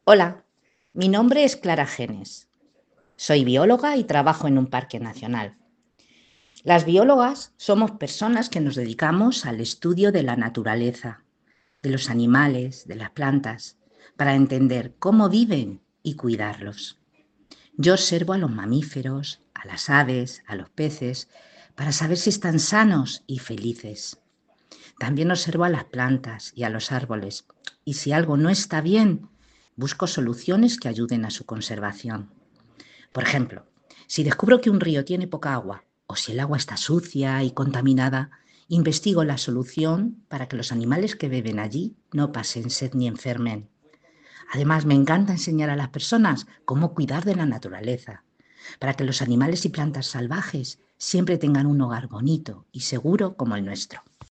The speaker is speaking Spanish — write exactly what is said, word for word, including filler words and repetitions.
Hola, mi nombre es Clara Genes. Soy bióloga y trabajo en un parque nacional. Las biólogas somos personas que nos dedicamos al estudio de la naturaleza, de los animales, de las plantas, para entender cómo viven y cuidarlos. Yo observo a los mamíferos, a las aves, a los peces, para saber si están sanos y felices. También observo a las plantas y a los árboles, y si algo no está bien, busco soluciones que ayuden a su conservación. Por ejemplo, si descubro que un río tiene poca agua o si el agua está sucia y contaminada, investigo la solución para que los animales que beben allí no pasen sed ni enfermen. Además, me encanta enseñar a las personas cómo cuidar de la naturaleza, para que los animales y plantas salvajes siempre tengan un hogar bonito y seguro como el nuestro.